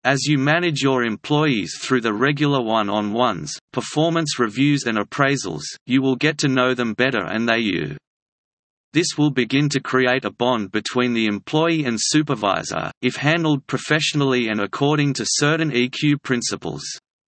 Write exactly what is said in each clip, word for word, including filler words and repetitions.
As you manage your employees through the regular one-on-ones, performance reviews and appraisals, you will get to know them better and they you. This will begin to create a bond between the employee and supervisor, if handled professionally and according to certain E Q principles.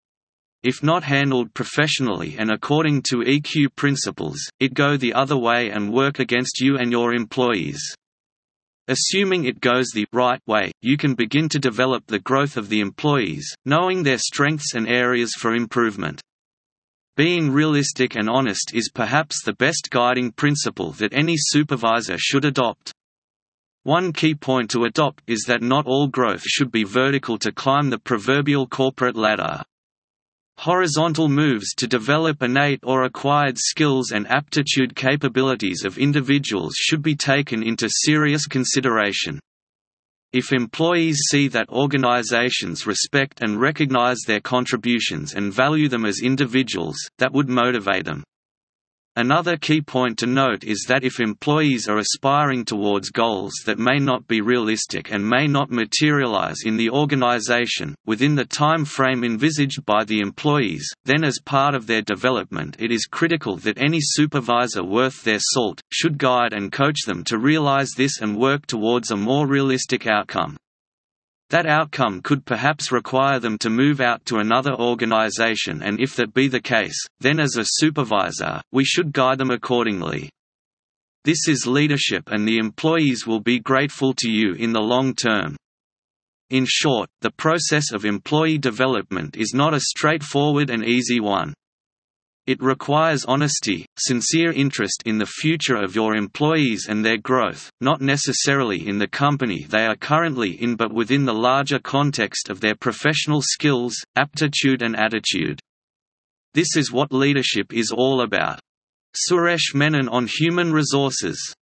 If not handled professionally and according to E Q principles, it go the other way and work against you and your employees. Assuming it goes the right way, you can begin to develop the growth of the employees, knowing their strengths and areas for improvement. Being realistic and honest is perhaps the best guiding principle that any supervisor should adopt. One key point to adopt is that not all growth should be vertical to climb the proverbial corporate ladder. Horizontal moves to develop innate or acquired skills and aptitude capabilities of individuals should be taken into serious consideration. If employees see that organizations respect and recognize their contributions and value them as individuals, that would motivate them. Another key point to note is that if employees are aspiring towards goals that may not be realistic and may not materialize in the organization, within the time frame envisaged by the employees, then as part of their development it is critical that any supervisor worth their salt, should guide and coach them to realize this and work towards a more realistic outcome. That outcome could perhaps require them to move out to another organization, and if that be the case, then as a supervisor, we should guide them accordingly. This is leadership and the employees will be grateful to you in the long term. In short, the process of employee development is not a straightforward and easy one. It requires honesty, sincere interest in the future of your employees and their growth, not necessarily in the company they are currently in but within the larger context of their professional skills, aptitude and attitude. This is what leadership is all about. Suresh Menon on Human Resources.